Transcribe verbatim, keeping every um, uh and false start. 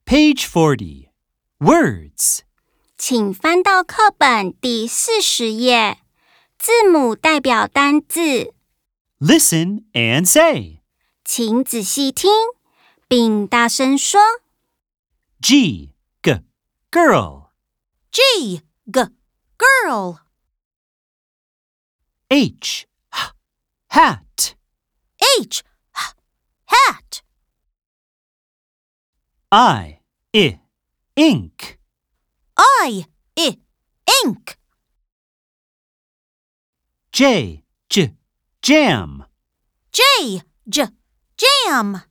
Page forty. Words. 请翻到课本第四十页，字母代表单字。 Listen and say. 请仔细听，并大声说。 G, g, girl. G, g, girl. H, h, hat. H, h, hat. I, I, ink. I, I, ink. J, j, jam. J, j, jam.